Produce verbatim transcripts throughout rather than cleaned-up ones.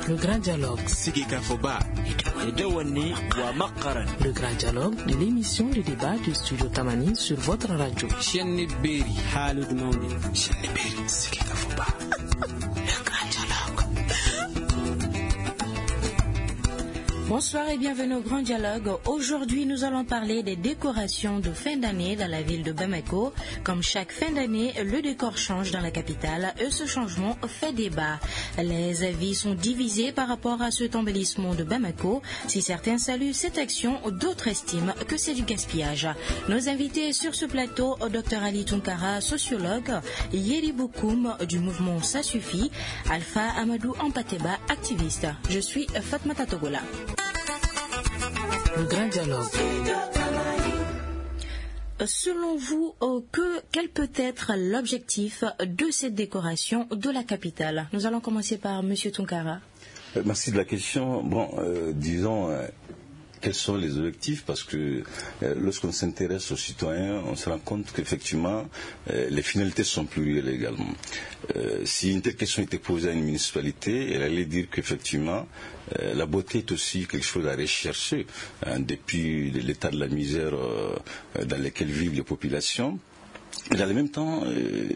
Le grand dialogue. Le grand dialogue de l'émission de débat du studio Tamani sur votre radio. Le grand dialogue. Bonsoir et bienvenue au Grand Dialogue. Aujourd'hui, nous allons parler des décorations de fin d'année dans la ville de Bamako. Comme chaque fin d'année, le décor change dans la capitale et ce changement fait débat. Les avis sont divisés par rapport à cet embellissement de Bamako. Si certains saluent cette action, d'autres estiment que c'est du gaspillage. Nos invités sur ce plateau, Dr Ali Tunkara, sociologue, Yeri Bokoum du mouvement Ça Suffit, Alpha Amadou Ampateba, activiste. Je suis Fatmata Togola. Le grand dialogue. Selon vous, que, quel peut être l'objectif de cette décoration de la capitale? Nous allons commencer par M. Tunkara. Merci de la question. Bon, euh, disons, euh, quels sont les objectifs? Parce que euh, lorsqu'on s'intéresse aux citoyens, on se rend compte qu'effectivement, euh, les finalités sont plurielles également. Euh, si une telle question était posée à une municipalité, elle allait dire qu'effectivement, Euh, la beauté est aussi quelque chose à rechercher, hein, depuis l'état de la misère euh, dans lequel vivent les populations. Mais dans le même temps, euh,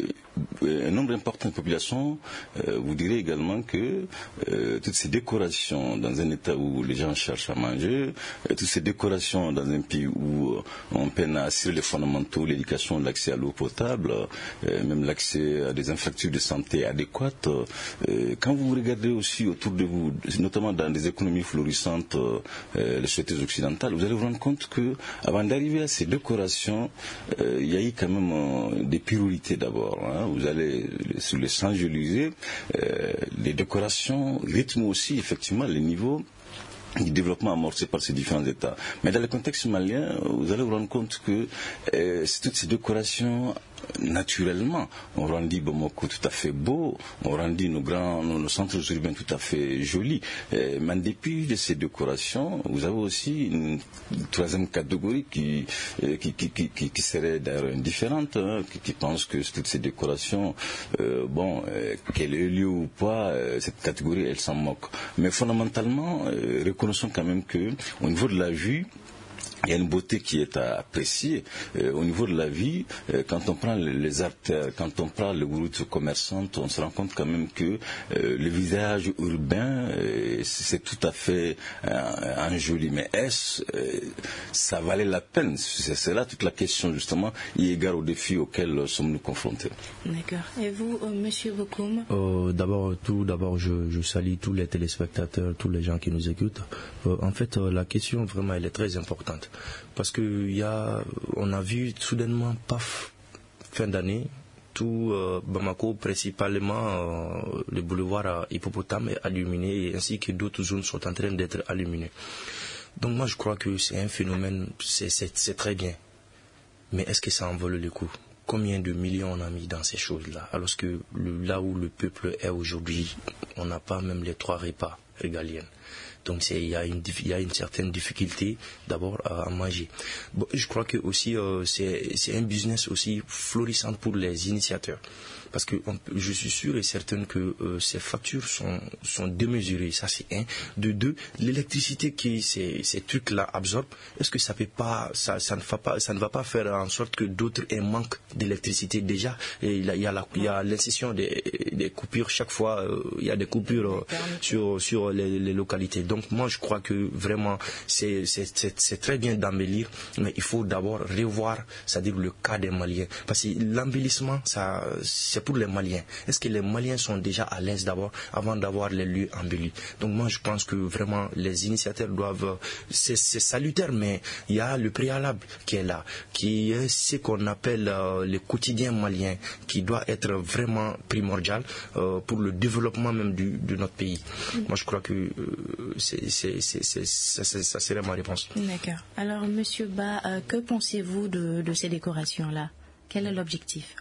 un nombre important de populations euh, vous direz également que euh, toutes ces décorations dans un état où les gens cherchent à manger, euh, toutes ces décorations dans un pays où euh, on peine à assurer les fondamentaux, l'éducation, l'accès à l'eau potable, euh, même l'accès à des infrastructures de santé adéquates. Euh, quand vous regardez aussi autour de vous, notamment dans des économies florissantes, euh, les sociétés occidentales, vous allez vous rendre compte que avant d'arriver à ces décorations, euh, il y a eu quand même euh, des priorités d'abord. Hein. Vous allez sur les Champs-Élysées, euh, les décorations rythment aussi effectivement les niveaux du développement amorcé par ces différents États. Mais dans le contexte malien, vous allez vous rendre compte que euh, toutes ces décorations, naturellement, on rendit Bamako tout à fait beau, on rendit nos grands, nos, nos centres urbains tout à fait jolis. Euh, mais en dépit de ces décorations, vous avez aussi une, une troisième catégorie qui, euh, qui, qui, qui, qui serait d'ailleurs indifférente, hein, qui, qui pense que toutes ces décorations, euh, bon, euh, qu'elle ait lieu ou pas, euh, cette catégorie, elle s'en moque. Mais fondamentalement, euh, reconnaissons quand même que au niveau de la vue, il y a une beauté qui est à apprécier. Euh, au niveau de la vie, euh, quand on prend les, les artères, quand on prend les routes commerçantes, on se rend compte quand même que euh, le visage urbain, euh, c'est tout à fait euh, joli. Mais est-ce, euh, ça valait la peine? C'est, c'est là toute la question justement, eu égard aux défis auxquels sommes-nous confrontés. D'accord. Et vous, euh, Monsieur Bokoum? euh, D'abord, tout d'abord, je, je salue tous les téléspectateurs, tous les gens qui nous écoutent. Euh, en fait, euh, la question vraiment, elle est très importante. Parce que y a, on a vu soudainement, paf, fin d'année, tout euh, Bamako, principalement euh, le boulevard à Hippopotame est illuminé, ainsi que d'autres zones sont en train d'être illuminées. Donc moi je crois que c'est un phénomène, c'est, c'est, c'est très bien. Mais est-ce que ça en vaut le coup? Combien de millions on a mis dans ces choses-là? Alors que le, là où le peuple est aujourd'hui, on n'a pas même les trois repas régaliens. Donc il y, y a une certaine difficulté d'abord à, à manger. Bon, je crois que aussi euh, c'est, c'est un business aussi florissant pour les initiateurs. Parce que on, je suis sûr et certain que euh, ces factures sont, sont démesurées, ça c'est un. De deux, l'électricité que ces, ces trucs-là absorbent, est-ce que ça peut pas, ça, ça ne va pas, ça ne va pas faire en sorte que d'autres aient manque d'électricité déjà? Et il y a, il y a, la, il y a l'incision des, des coupures chaque fois, euh, il y a des coupures euh, sur, sur les, les localités. Donc moi je crois que vraiment c'est, c'est, c'est, c'est très bien d'embellir, mais il faut d'abord revoir, c'est-à-dire le cas des Maliens. Parce que l'embellissement, ça, c'est pour les Maliens. Est-ce que les Maliens sont déjà à l'aise d'abord avant d'avoir les lieux embellis? Donc moi je pense que vraiment les initiateurs doivent, c'est, c'est salutaire, mais il y a le préalable qui est là, qui est ce qu'on appelle euh, le quotidien malien, qui doit être vraiment primordial euh, pour le développement même du, de notre pays. Mm. Moi je crois que euh, c'est, c'est, c'est, c'est, ça, c'est, ça serait ma réponse. D'accord. Alors Monsieur Ba, euh, que pensez-vous de, de ces décorations-là? Quel est l'objectif?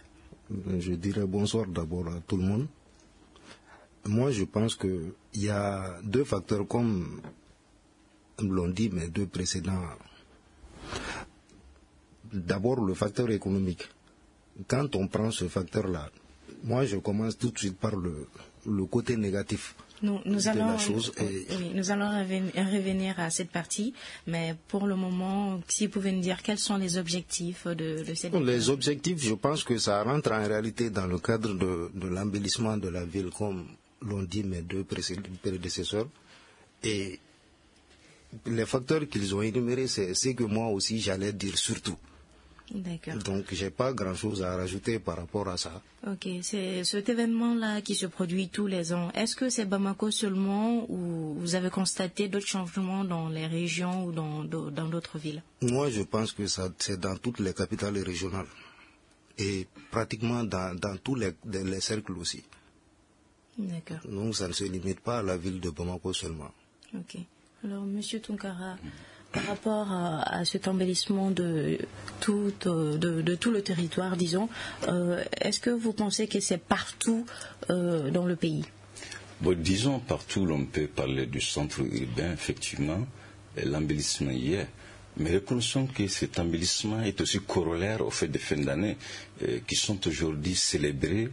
Je dirais bonsoir d'abord à tout le monde. Moi, je pense qu'il y a deux facteurs, comme l'ont dit mes deux précédents. D'abord, le facteur économique. Quand on prend ce facteur-là, moi, je commence tout de suite par le, le côté négatif. Nous, nous, de allons, la chose oui, oui, nous allons revenir à cette partie, mais pour le moment, si vous pouvez nous dire quels sont les objectifs de, de cette... Les objectifs, je pense que ça rentre en réalité dans le cadre de, de l'embellissement de la ville, comme l'ont dit mes deux prédécesseurs. Et les facteurs qu'ils ont énumérés, c'est ce que moi aussi j'allais dire surtout. D'accord. Donc, je n'ai pas grand-chose à rajouter par rapport à ça. Ok, c'est cet événement-là qui se produit tous les ans. Est-ce que c'est Bamako seulement ou vous avez constaté d'autres changements dans les régions ou dans dans d'autres villes? Moi, je pense que ça, c'est dans toutes les capitales régionales et pratiquement dans, dans tous les, les cercles aussi. D'accord. Donc, ça ne se limite pas à la ville de Bamako seulement. Ok. Alors, Monsieur Tunkara, par rapport à, à cet embellissement de tout, de, de tout le territoire, disons, euh, est-ce que vous pensez que c'est partout euh, dans le pays? Bon, disons partout, l'on peut parler du centre urbain, effectivement, l'embellissement y est. Mais reconnaissons que cet embellissement est aussi corollaire au fait des fins d'année euh, qui sont aujourd'hui célébrées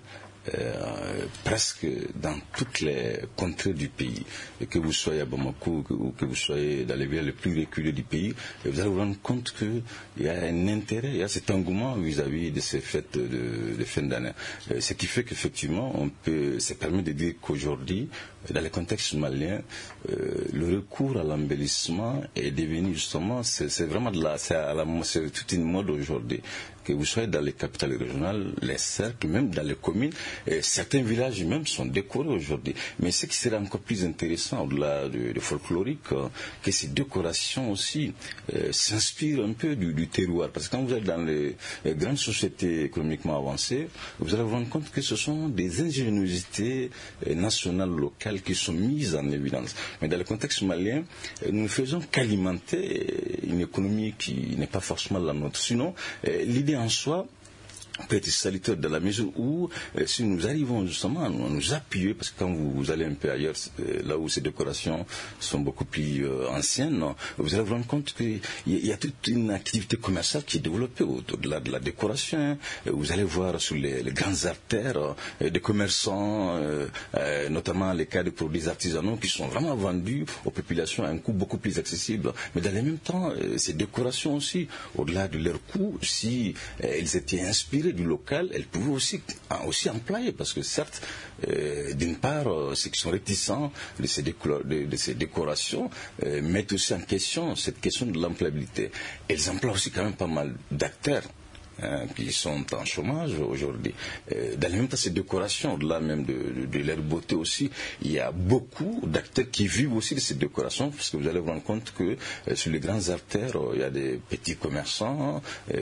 Euh, presque dans toutes les contrées du pays, et que vous soyez à Bamako ou que vous soyez dans les villes les plus reculées du pays, vous allez vous rendre compte qu'il y a un intérêt, il y a cet engouement vis-à-vis de ces fêtes de, de fin d'année. Euh, ce qui fait qu'effectivement, on peut, ça permet de dire qu'aujourd'hui, dans le contexte malien, euh, le recours à l'embellissement est devenu justement, c'est, c'est vraiment de la, c'est, à la, c'est toute une mode aujourd'hui. Que vous soyez dans les capitales régionales, les cercles, même dans les communes, et certains villages même sont décorés aujourd'hui. Mais ce qui serait encore plus intéressant, au-delà du, du folklorique, euh, que ces décorations aussi euh, s'inspirent un peu du, du terroir. Parce que quand vous êtes dans les, les grandes sociétés économiquement avancées, vous allez vous rendre compte que ce sont des ingéniosités euh, nationales, locales qui sont mises en évidence. Mais dans le contexte malien, euh, nous ne faisons qu'alimenter une économie qui n'est pas forcément la nôtre. Sinon, euh, l'idée en soi peut être salutaire dans la mesure où, euh, si nous arrivons justement à nous, à nous appuyer, parce que quand vous, vous allez un peu ailleurs, euh, là où ces décorations sont beaucoup plus euh, anciennes, non, vous allez vous rendre compte qu'il y, y a toute une activité commerciale qui est développée au-delà de la décoration. Hein. Vous allez voir sur les, les grandes artères euh, des commerçants, euh, euh, notamment les cas de produits artisanaux qui sont vraiment vendus aux populations à un coût beaucoup plus accessible. Mais dans le même temps, euh, ces décorations aussi, au-delà de leur coût, si euh, elles étaient inspirées du local, elles pouvaient aussi, aussi employer, parce que certes, euh, d'une part, euh, ceux qui sont réticents de ces, décor- de, de ces décorations euh, mettent aussi en question cette question de l'employabilité. Elles emploient aussi quand même pas mal d'acteurs Hein, qui sont en chômage aujourd'hui. Euh, dans les mêmes temps, ces décorations, au-delà même de, de, de leur beauté aussi, il y a beaucoup d'acteurs qui vivent aussi de ces décorations, parce que vous allez vous rendre compte que euh, sur les grandes artères, euh, il y a des petits commerçants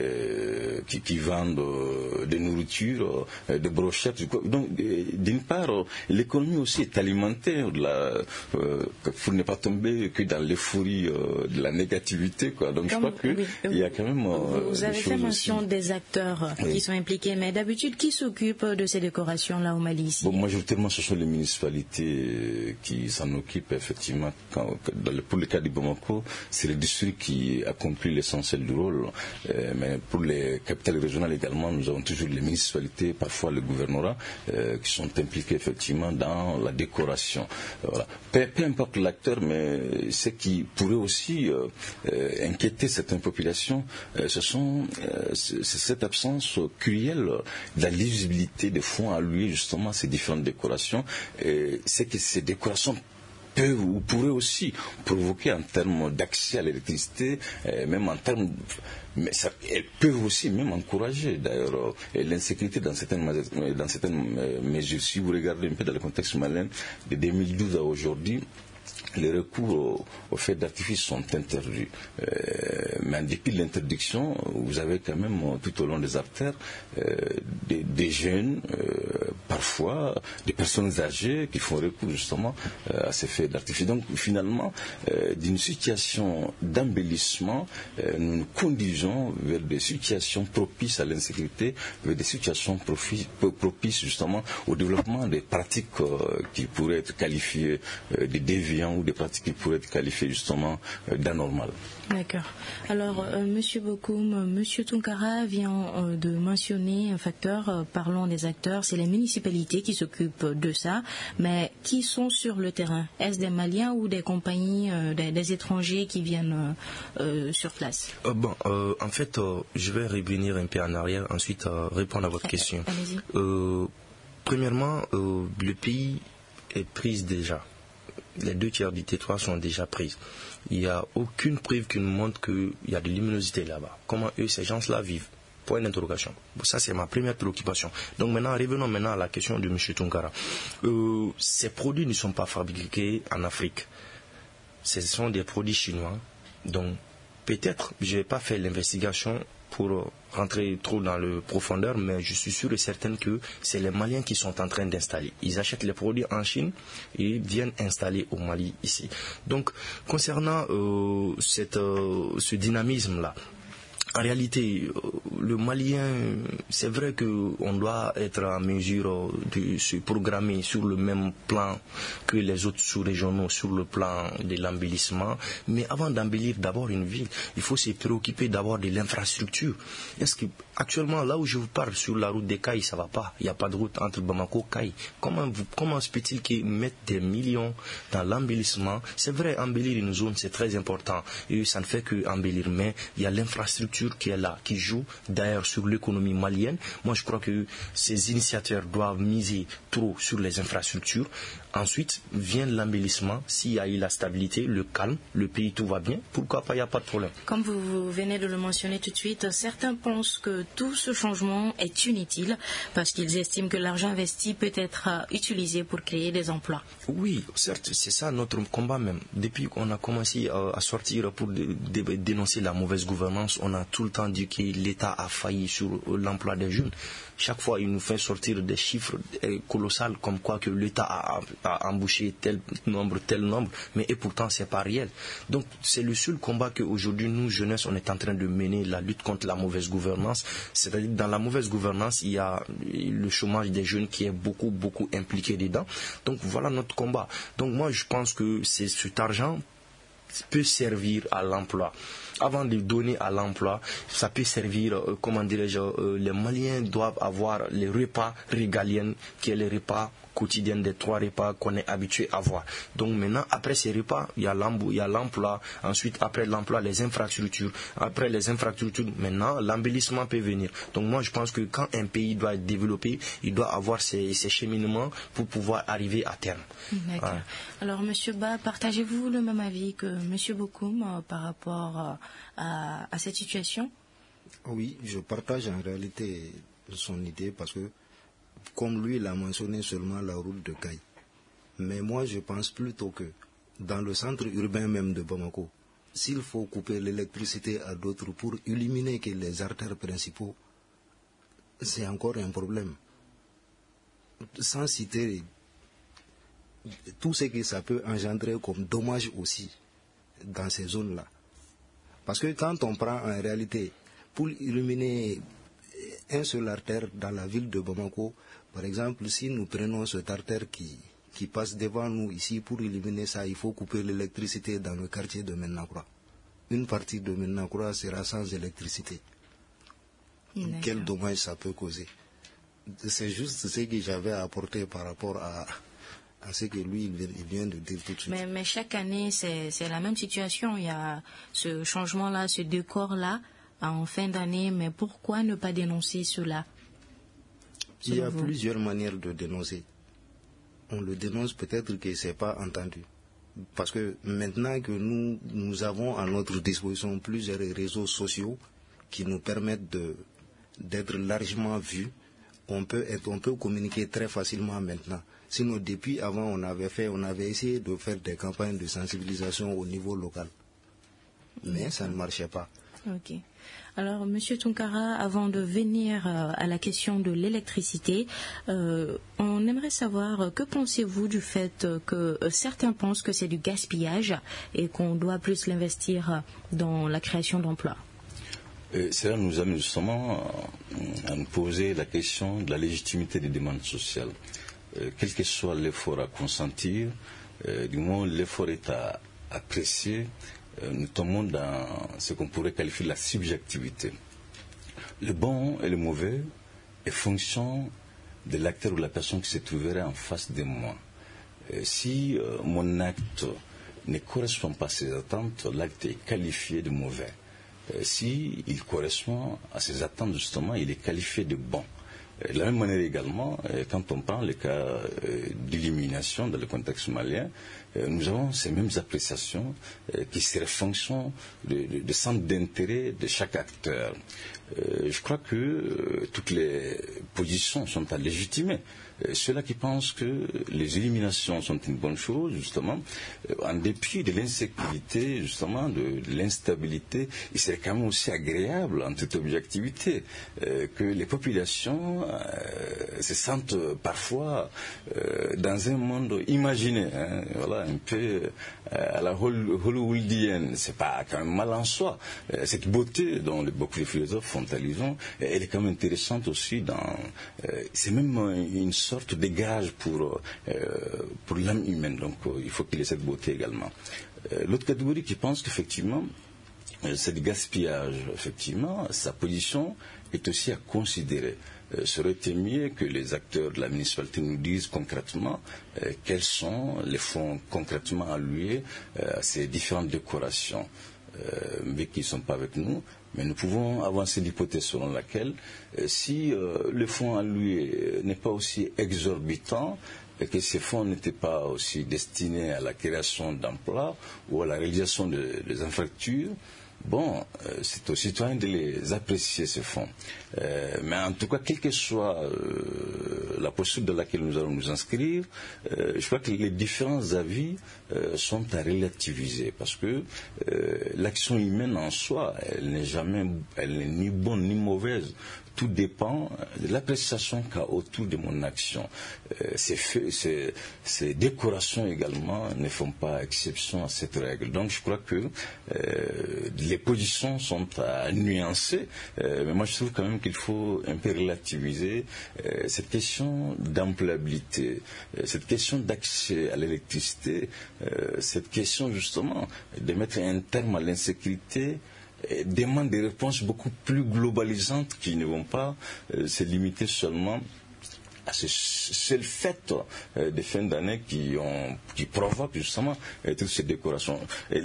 euh, qui, qui vendent euh, des nourritures, euh, des brochettes. Donc, euh, d'une part, euh, l'économie aussi est alimentée au-delà, euh, pour ne pas tomber que dans l'euphorie euh, de la négativité, quoi. Donc, Comme, je crois qu'il oui, y a quand même euh, vous avez fait mention aussi. Des acteurs oui. qui sont impliqués, mais d'habitude, qui s'occupe de ces décorations-là au Mali ici? Bon, majoritairement, ce sont les municipalités qui s'en occupent, effectivement. Quand, dans le, pour le cas du Bamako, c'est le district qui accomplit l'essentiel du rôle. Euh, mais pour les capitales régionales également, nous avons toujours les municipalités, parfois le gouvernorat, euh, qui sont impliqués, effectivement, dans la décoration. Euh, voilà. peu, peu importe l'acteur, mais ce qui pourrait aussi euh, euh, inquiéter certaines populations, euh, ce sont... Euh, c'est cette absence cruelle de la lisibilité des fonds alloués justement à ces différentes décorations. Et c'est que ces décorations peuvent ou pourraient aussi provoquer en termes d'accès à l'électricité, euh, même en termes... Mais ça, elles peuvent aussi même encourager d'ailleurs euh, l'insécurité dans certaines, dans certaines euh, mesures. Si vous regardez un peu dans le contexte malien, de deux mille douze à aujourd'hui, les recours au, au feux d'artifice sont interdits. Euh, mais en dépit de l'interdiction, vous avez quand même tout au long des artères euh, des, des jeunes, euh, parfois des personnes âgées qui font recours justement euh, à ces feux d'artifice. Donc finalement, euh, d'une situation d'embellissement, euh, nous nous conduisons vers des situations propices à l'insécurité, vers des situations profi- propices justement au développement des pratiques euh, qui pourraient être qualifiées euh, de déviants ou des pratiques qui pourraient être qualifiées justement euh, d'anormales. D'accord. Alors, euh, Monsieur Bokoum, Monsieur Tunkara vient euh, de mentionner un facteur, euh, parlons des acteurs, c'est les municipalités qui s'occupent de ça, mais qui sont sur le terrain? Est-ce des Maliens ou des compagnies, euh, des, des étrangers qui viennent euh, euh, sur place? euh, Bon, euh, en fait, euh, je vais revenir un peu en arrière, ensuite euh, répondre à votre question. Allez-y. Euh, premièrement, euh, le pays est pris déjà. Les deux tiers du territoire sont déjà prises. Il n'y a aucune preuve qui nous montre qu'il y a de luminosité là-bas. Comment eux, ces gens-là vivent? Point d'interrogation. Ça, c'est ma première préoccupation. Donc maintenant, revenons maintenant à la question de M. Tunkara. Euh, ces produits ne sont pas fabriqués en Afrique. Ce sont des produits chinois. Donc peut-être, je n'ai pas fait l'investigation pour rentrer trop dans le profondeur, mais je suis sûr et certain que c'est les Maliens qui sont en train d'installer. Ils achètent les produits en Chine et viennent installer au Mali ici. Donc, concernant euh, cette, euh, ce dynamisme-là, en réalité, le Malien, c'est vrai qu'on doit être en mesure de se programmer sur le même plan que les autres sous-régionaux, sur le plan de l'embellissement. Mais avant d'embellir d'abord une ville, il faut se préoccuper d'abord de l'infrastructure. Est-ce que actuellement, là où je vous parle, sur la route des Cailles, ça ne va pas. Il n'y a pas de route entre Bamako et Cailles. Comment, comment se peut-il qu'ils mettent des millions dans l'embellissement? C'est vrai, embellir une zone, c'est très important. Et ça ne fait que embellir. Mais il y a l'infrastructure qui est là, qui joue d'ailleurs sur l'économie malienne. Moi, je crois que ces initiateurs doivent miser trop sur les infrastructures. Ensuite, vient l'embellissement. S'il y a eu la stabilité, le calme, le pays, tout va bien, pourquoi pas, il n'y a pas de problème. Comme vous, vous venez de le mentionner tout de suite, certains pensent que tout ce changement est inutile parce qu'ils estiment que l'argent investi peut être utilisé pour créer des emplois. Oui, certes, c'est ça notre combat même. Depuis qu'on a commencé à sortir pour dénoncer la mauvaise gouvernance, on a tout le temps dit que l'État a failli sur l'emploi des jeunes. Chaque fois, il nous fait sortir des chiffres colossaux comme quoi que l'État a, a embauché tel nombre, tel nombre, mais et pourtant, c'est pas réel. Donc, c'est le seul combat qu'aujourd'hui, nous, jeunesse, on est en train de mener, la lutte contre la mauvaise gouvernance. C'est-à-dire, dans la mauvaise gouvernance, il y a le chômage des jeunes qui est beaucoup, beaucoup impliqué dedans. Donc, voilà notre combat. Donc, moi, je pense que c'est cet argent peut servir à l'emploi. Avant de donner à l'emploi, ça peut servir, euh, comment dirais-je, euh, les Maliens doivent avoir les repas régaliens, qui est les repas quotidiens des trois repas qu'on est habitué à voir. Donc maintenant, après ces repas, il y a l'emploi, ensuite après l'emploi, les infrastructures, après les infrastructures, maintenant, l'embellissement peut venir. Donc moi, je pense que quand un pays doit être développé, il doit avoir ces, ces cheminements pour pouvoir arriver à terme. D'accord. Ouais. Alors, Monsieur Ba, partagez-vous le même avis que Monsieur Bokoum euh, par rapport euh, à, à cette situation? Oui, je partage en réalité son idée parce que comme lui, il a mentionné seulement la route de Caille. Mais moi, je pense plutôt que dans le centre urbain même de Bamako, s'il faut couper l'électricité à d'autres pour éliminer que les artères principaux, c'est encore un problème. Sans citer tout ce que ça peut engendrer comme dommage aussi dans ces zones-là. Parce que quand on prend en réalité, pour illuminer un seul artère dans la ville de Bamako, par exemple, si nous prenons cette artère qui, qui passe devant nous ici, pour éliminer ça, il faut couper l'électricité dans le quartier de Menakura. Une partie de Menakura sera sans électricité. Quel dommage ça peut causer. C'est juste ce que j'avais à apporter par rapport à, à ce que lui, il vient de dire tout de suite. Mais, mais chaque année, c'est, c'est la même situation. Il y a ce changement-là, ce décor-là, en fin d'année. Mais pourquoi ne pas dénoncer cela? Il y a plusieurs manières de dénoncer. On le dénonce peut-être que ce n'est pas entendu. Parce que maintenant que nous, nous avons à notre disposition plusieurs réseaux sociaux qui nous permettent de, d'être largement vus, on peut, être, on peut communiquer très facilement maintenant. Sinon, depuis avant, on avait fait, on avait essayé de faire des campagnes de sensibilisation au niveau local. Mais ça ne marchait pas. Ok. Alors, Monsieur Tunkara, avant de venir euh, à la question de l'électricité, euh, on aimerait savoir euh, que pensez-vous du fait euh, que euh, certains pensent que c'est du gaspillage et qu'on doit plus l'investir euh, dans la création d'emplois? Et cela nous amène justement à, à nous poser la question de la légitimité des demandes sociales. Euh, quel que soit l'effort à consentir, euh, du moment où l'effort est à apprécier, euh, nous tombons dans ce qu'on pourrait qualifier de la subjectivité. Le bon et le mauvais est fonction de l'acteur ou de la personne qui se trouverait en face de moi. Euh, si euh, mon acte ne correspond pas à ses attentes, l'acte est qualifié de mauvais. Euh, si il correspond à ses attentes, justement, il est qualifié de bon. Euh, de la même manière également, euh, quand on prend le cas euh, d'élimination dans le contexte malien, euh, nous avons ces mêmes appréciations euh, qui seraient fonction de, de, de centre d'intérêt de chaque acteur. Euh, je crois que euh, toutes les positions sont à légitimer. Euh, ceux-là qui pensent que les éliminations sont une bonne chose, justement, euh, en dépit de l'insécurité, justement, de, de l'instabilité, il serait quand même aussi agréable, en toute objectivité, euh, que les populations euh, se sentent parfois euh, dans un monde imaginé, hein, voilà, un peu euh, à la hollywoodienne. C'est pas quand même mal en soi. Euh, cette beauté dont les, beaucoup de philosophes font allusion, elle est quand même intéressante aussi dans... Euh, c'est même une sorte de gage pour, euh, pour l'âme humaine. Donc euh, il faut qu'il y ait cette beauté également. Euh, l'autre catégorie qui pense qu'effectivement, euh, c'est du gaspillage. Effectivement, sa position est aussi à considérer. Euh, serait-il mieux que les acteurs de la municipalité nous disent concrètement euh, quels sont les fonds concrètement alloués euh, à ces différentes décorations, euh, mais qui ne sont pas avec nous. Mais nous pouvons avancer l'hypothèse selon laquelle euh, si euh, le fonds alloué n'est pas aussi exorbitant et que ces fonds n'étaient pas aussi destinés à la création d'emplois ou à la réalisation de, des infrastructures, bon, euh, c'est aux citoyens de les apprécier, ces fonds. Euh, mais en tout cas, quelle que soit euh, la posture dans laquelle nous allons nous inscrire, euh, je crois que les différents avis euh, sont à relativiser, parce que euh, l'action humaine en soi, elle n'est jamais, elle n'est ni bonne ni mauvaise. Tout dépend de l'appréciation qu'a autour de mon action. Euh, ces, feux, ces, ces décorations également ne font pas exception à cette règle. Donc je crois que euh, les positions sont à nuancer, euh, mais moi je trouve quand même qu'il faut un peu relativiser euh, cette question d'employabilité, euh, cette question d'accès à l'électricité, euh, cette question justement de mettre un terme à l'insécurité, demande des réponses beaucoup plus globalisantes qui ne vont pas euh, se limiter seulement à ce seul fait euh, de fin d'année qui, ont, qui provoque justement euh, toutes ces décorations.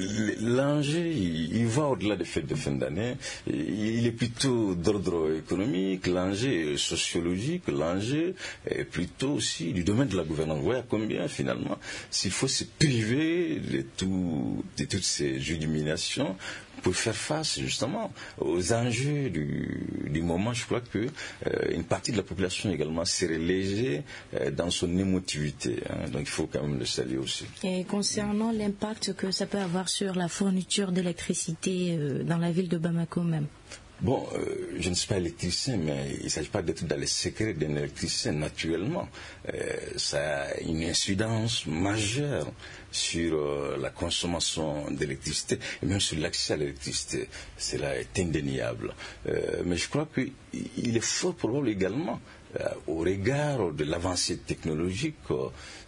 L'enjeu, il, il va au-delà des fêtes de fin d'année, il est plutôt d'ordre économique, l'enjeu est sociologique, l'enjeu est plutôt aussi du domaine de la gouvernance. Vous voyez à combien finalement, s'il faut se priver de, tout, de toutes ces illuminations pour faire face justement aux enjeux du, du moment, je crois que euh, une partie de la population également serait légère euh, dans son émotivité. Hein, donc il faut quand même le saluer aussi. Et concernant l'impact que ça peut avoir sur la fourniture d'électricité euh, dans la ville de Bamako même. Bon, euh, je ne suis pas électricien, mais il ne s'agit pas d'être dans les secrets d'un électricien. Naturellement, euh, ça a une incidence majeure sur euh, la consommation d'électricité et même sur l'accès à l'électricité. Cela est indéniable. Euh, mais je crois qu'il est fort probable également, euh, au regard de l'avancée technologique, euh,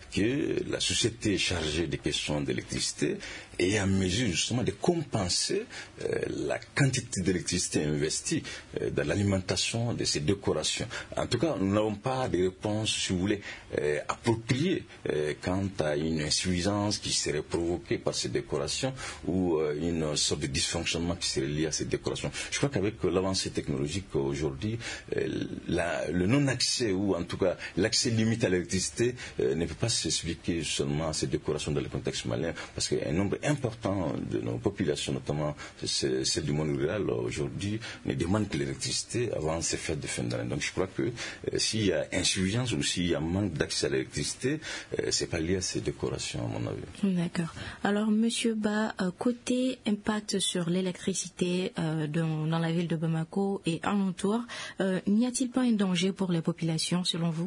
que la société chargée des questions d'électricité est en mesure justement de compenser euh, la quantité d'électricité investie euh, dans l'alimentation de ces décorations. En tout cas, nous n'avons pas de réponse, si vous voulez, euh, appropriée euh, quant à une insuffisance qui serait provoquée par ces décorations ou euh, une sorte de dysfonctionnement qui serait lié à ces décorations. Je crois qu'avec l'avancée technologique aujourd'hui, euh, la, le non-accès ou en tout cas l'accès limité à l'électricité euh, ne peut pas s'expliquer seulement à ces décorations dans le contexte malien, parce qu'un nombre important de nos populations, notamment celles du monde rural, aujourd'hui, ne demandent que l'électricité avant ces fêtes de fin d'année. Donc je crois que euh, s'il y a insuffisance ou s'il y a manque d'accès à l'électricité, euh, c'est pas lié à ces décorations, à mon avis. D'accord. Alors, Monsieur Ba, euh, côté impact sur l'électricité euh, dans, dans la ville de Bamako et alentour, euh, n'y a-t-il pas un danger pour les populations, selon vous?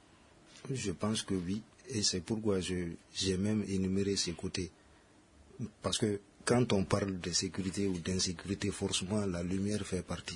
Je pense que oui, et c'est pourquoi je, j'ai même énuméré ces côtés. Parce que quand on parle de sécurité ou d'insécurité, forcément la lumière fait partie.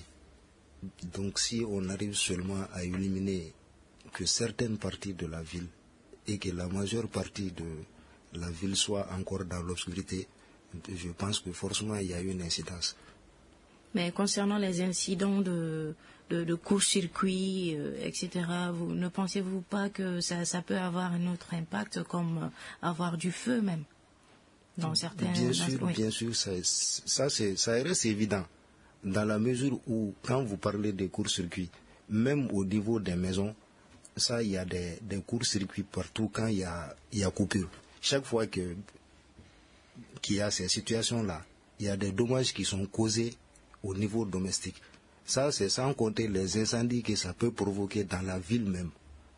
Donc si on arrive seulement à éliminer que certaines parties de la ville et que la majeure partie de la ville soit encore dans l'obscurité, je pense que forcément il y a une incidence. Mais concernant les incidents de, de, de court-circuit, euh, et cetera, vous, ne pensez-vous pas que ça, ça peut avoir un autre impact, comme euh, avoir du feu même dans certains... Bien sûr, oui. bien sûr, ça, ça, c'est, ça reste évident, dans la mesure où, quand vous parlez des court-circuits, même au niveau des maisons, ça, il y a des, des court-circuits partout quand il y a, il y a coupure. Chaque fois que, qu'il y a ces situations-là, il y a des dommages qui sont causés au niveau domestique. Ça, c'est sans compter les incendies que ça peut provoquer dans la ville même.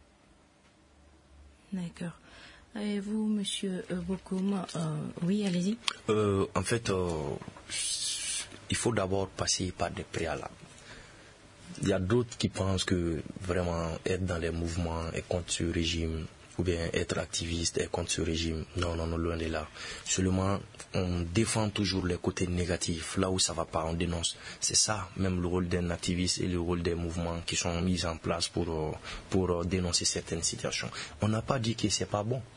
D'accord. Et vous, monsieur Bokoum, euh, oui, allez-y. Euh, en fait, euh, il faut d'abord passer par des préalables. Il y a d'autres qui pensent que vraiment être dans les mouvements et contre ce régime, ou bien être activiste et contre ce régime. Non, non, non, loin de là. Seulement, on défend toujours les côtés négatifs. Là où ça ne va pas, on dénonce. C'est ça, même le rôle d'un activiste et le rôle des mouvements qui sont mis en place pour, pour dénoncer certaines situations. On n'a pas dit que ce n'est pas bon.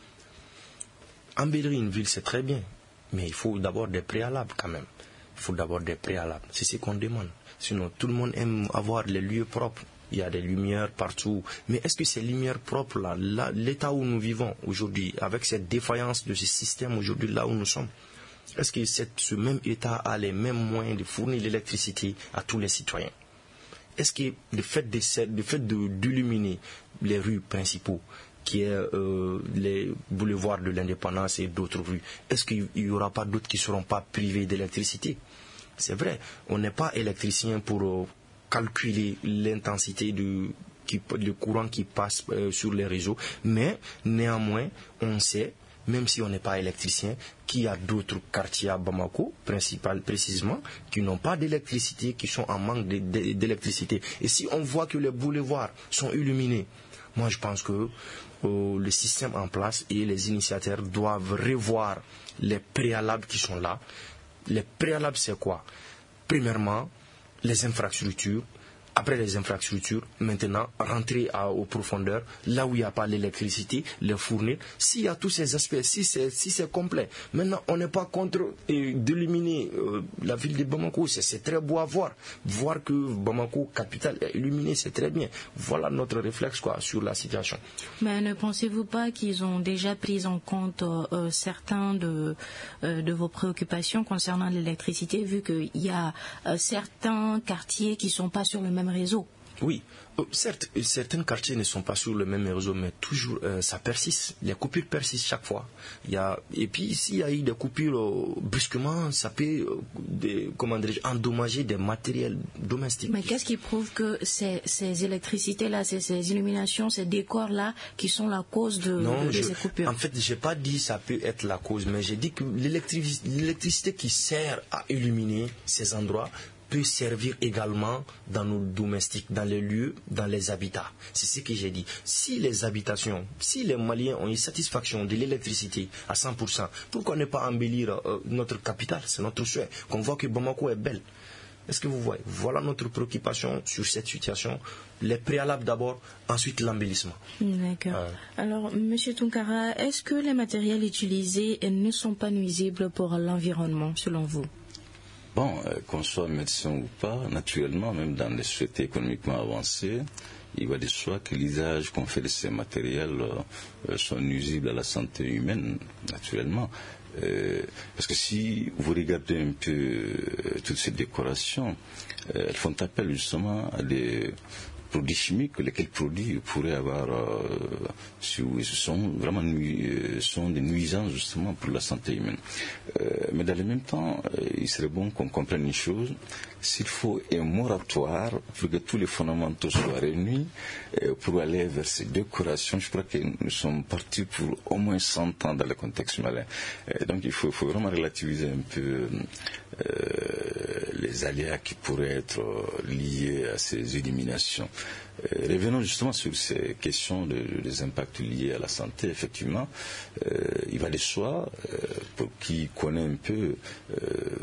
Embellir une ville, c'est très bien. Mais il faut d'abord des préalables quand même. Il faut d'abord des préalables. C'est ce qu'on demande. Sinon, tout le monde aime avoir les lieux propres. Il y a des lumières partout. Mais est-ce que ces lumières propres-là, là, l'état où nous vivons aujourd'hui, avec cette défaillance de ce système aujourd'hui, là où nous sommes, est-ce que cette, ce même état a les mêmes moyens de fournir l'électricité à tous les citoyens? Est-ce que le fait de, le fait de, d'illuminer les rues principaux, qui est euh, les boulevards de l'Indépendance et d'autres rues, est-ce qu'il n'y aura pas d'autres qui ne seront pas privés d'électricité? C'est vrai, on n'est pas électricien pour... Euh, calculer l'intensité du, qui, du courant qui passe euh, sur les réseaux, mais néanmoins, on sait, même si on n'est pas électricien, qu'il y a d'autres quartiers à Bamako, principal, précisément, qui n'ont pas d'électricité, qui sont en manque de, de, d'électricité. Et si on voit que les boulevards sont illuminés, moi je pense que euh, le système en place et les initiateurs doivent revoir les préalables qui sont là. Les préalables, c'est quoi? Premièrement, les infrastructures. Après les infrastructures, maintenant, rentrer à, aux profondeurs, là où il n'y a pas l'électricité, les fournir. S'il y a tous ces aspects, si c'est, si c'est complet, maintenant, on n'est pas contre euh, d'illuminer euh, la ville de Bamako. C'est, c'est très beau à voir. Voir que Bamako, capitale, est illuminée, c'est très bien. Voilà notre réflexe quoi, sur la situation. Mais ne pensez-vous pas qu'ils ont déjà pris en compte euh, certains de, euh, de vos préoccupations concernant l'électricité, vu qu'il y a euh, certains quartiers qui ne sont pas sur le même réseau? Oui, euh, certes, certains quartiers ne sont pas sur le même réseau, mais toujours euh, ça persiste. Les coupures persistent chaque fois. Il y a, et puis s'il y a eu des coupures euh, brusquement, ça peut euh, des, comment dirais-je, endommager des matériels domestiques. Mais qu'est-ce qui prouve que ces, ces électricités-là, ces, ces illuminations, ces décors-là, qui sont la cause de, non, de, je, de ces coupures? En fait, je n'ai pas dit ça peut être la cause, mais j'ai dit que l'électric, l'électricité qui sert à illuminer ces endroits peut servir également dans nos domestiques, dans les lieux, dans les habitats. C'est ce que j'ai dit. Si les habitations, si les Maliens ont une satisfaction de l'électricité à cent pour cent, pourquoi ne pas embellir euh, notre capitale? C'est notre souhait. Qu'on voit que Bamako est belle. Est-ce que vous voyez? Voilà notre préoccupation sur cette situation. Les préalables d'abord, ensuite l'embellissement. D'accord. Euh. Alors, M. Tunkara, est-ce que les matériels utilisés ne sont pas nuisibles pour l'environnement, selon vous? Bon, euh, qu'on soit médecin ou pas, naturellement, même dans les sociétés économiquement avancées, il va de soi que l'usage qu'on fait de ces matériels euh, sont nuisibles à la santé humaine, naturellement. Euh, parce que si vous regardez un peu euh, toutes ces décorations, euh, elles font appel justement à des produits chimiques, lesquels produits pourraient avoir, euh, si vous, sont vraiment nui, sont des nuisances justement pour la santé humaine. Euh, mais dans le même temps, euh, il serait bon qu'on comprenne une chose, s'il faut un moratoire pour que tous les fondamentaux soient réunis, euh, pour aller vers ces décorations, je crois que nous sommes partis pour au moins cent ans dans le contexte malien. Euh, donc il faut, faut vraiment relativiser un peu euh, les aléas qui pourraient être liés à ces éliminations. Euh, revenons justement sur ces questions de, des impacts liés à la santé. Effectivement, euh, il va de soi, euh, pour qui connaît un peu euh,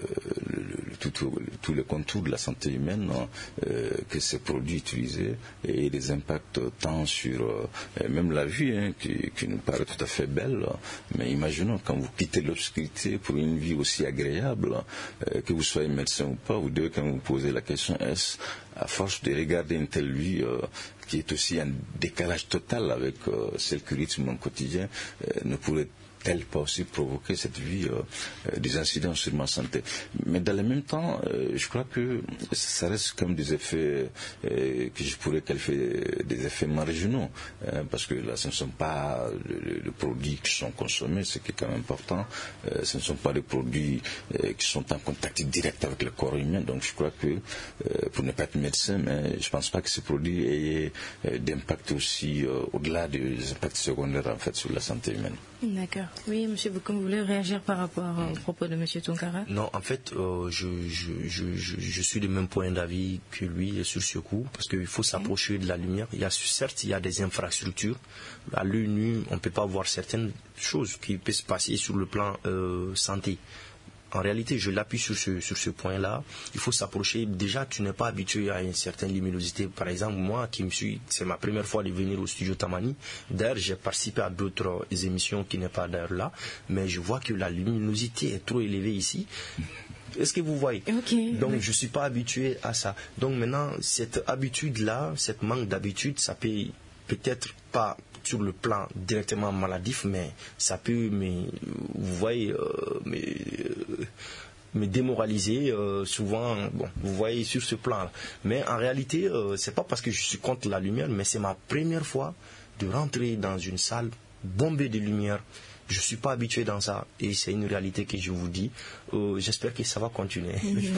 tous les contours de la santé humaine, euh, que ces produits utilisés et des impacts tant sur euh, même la vie, hein, qui, qui nous paraît tout à fait belle. Mais imaginons quand vous quittez l'obscurité pour une vie aussi agréable, euh, que vous soyez médecin ou pas, vous devez quand même vous poser la question, est-ce à force de regarder une telle vie euh, qui est aussi un décalage total avec euh, celle que rythme mon quotidien, euh, ne pourrait-elle pas aussi provoquer cette vie euh, euh, des incidents sur ma santé? Mais dans le même temps, euh, je crois que ça reste comme des effets euh, que je pourrais qualifier des effets marginaux, hein, parce que là ce ne sont pas les produits qui sont consommés, ce qui est quand même important, euh, ce ne sont pas des produits euh, qui sont en contact direct avec le corps humain. Donc je crois que, euh, pour ne pas être médecin, mais je ne pense pas que ces produits aient euh, d'impact aussi euh, au-delà des impacts secondaires en fait sur la santé humaine. D'accord. Oui, M. Bokoum, vous voulez réagir par rapport aux propos de M. Tounkara? Non, en fait, euh, je, je, je, je, je suis du même point d'avis que lui sur ce coup, parce qu'il faut s'approcher de la lumière. Il y a, certes, il y a des infrastructures. À l'œil nu, on ne peut pas voir certaines choses qui peuvent se passer sur le plan euh, santé. En réalité, je l'appuie sur ce, sur ce point-là. Il faut s'approcher. Déjà, tu n'es pas habitué à une certaine luminosité. Par exemple, moi, qui me suis, c'est ma première fois de venir au studio Tamani. D'ailleurs, j'ai participé à d'autres émissions qui n'est pas d'ailleurs là. Mais je vois que la luminosité est trop élevée ici. Est-ce que vous voyez? Okay, Donc, oui. je ne suis pas habitué à ça. Donc, maintenant, cette habitude-là, cette manque d'habitude, ça peut peut-être pas sur le plan directement maladif, mais ça peut, mais, vous voyez, euh, mais, euh, me démoraliser euh, souvent. Bon, vous voyez sur ce plan-là. Mais en réalité, euh, c'est pas parce que je suis contre la lumière, mais c'est ma première fois de rentrer dans une salle bombée de lumière. Je ne suis pas habitué dans ça et c'est une réalité que je vous dis. Euh, j'espère que ça va continuer.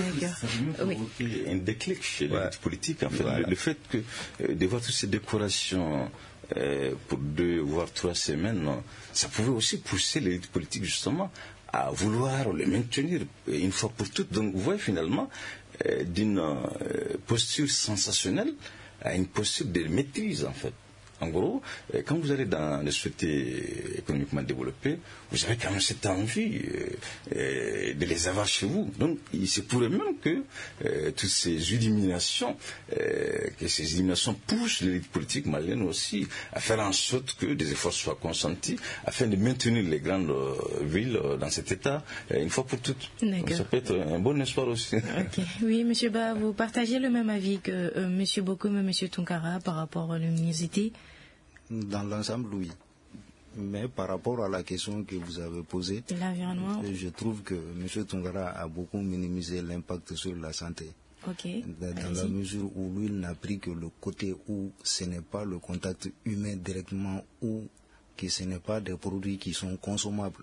Ça oui. Un déclic chez ouais. l'élite politique. En fait. Voilà. le, le fait que euh, de voir toutes ces décorations euh, pour deux voire trois semaines, ça pouvait aussi pousser l'élite politique justement à vouloir le maintenir une fois pour toutes. Donc vous voyez finalement euh, d'une euh, posture sensationnelle à une posture de maîtrise en fait. En gros, quand vous allez dans les sociétés économiquement développées, vous avez quand même cette envie euh, de les avoir chez vous. Donc, il se pourrait même que euh, toutes ces illuminations, euh, que ces illuminations poussent l'élite politique malienne aussi à faire en sorte que des efforts soient consentis afin de maintenir les grandes euh, villes euh, dans cet état euh, une fois pour toutes. Donc, ça peut être un bon espoir aussi. Okay. Oui, M. Ba, vous partagez le même avis que euh, M. Bokoum et M. Tounkara par rapport à la luminosité? Dans l'ensemble, oui. Mais par rapport à la question que vous avez posée, je trouve que M. Tounkara a beaucoup minimisé l'impact sur la santé. Okay. Dans, dans la mesure où lui, il n'a pris que le côté où ce n'est pas le contact humain directement ou que ce n'est pas des produits qui sont consommables.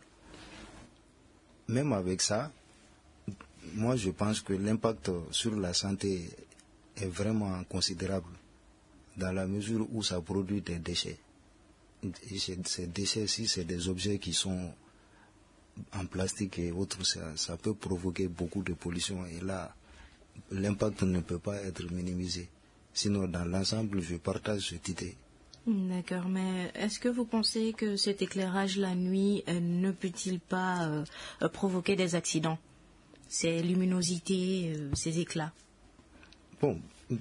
Même avec ça, moi je pense que l'impact sur la santé est vraiment considérable, dans la mesure où ça produit des déchets. Et ces déchets-ci, c'est des objets qui sont en plastique et autres, ça, ça peut provoquer beaucoup de pollution. Et là, l'impact ne peut pas être minimisé. Sinon, dans l'ensemble, je partage cette idée. D'accord, mais est-ce que vous pensez que cet éclairage la nuit euh, ne peut-il pas euh, provoquer des accidents? Ces luminosités, euh, ces éclats? Bon,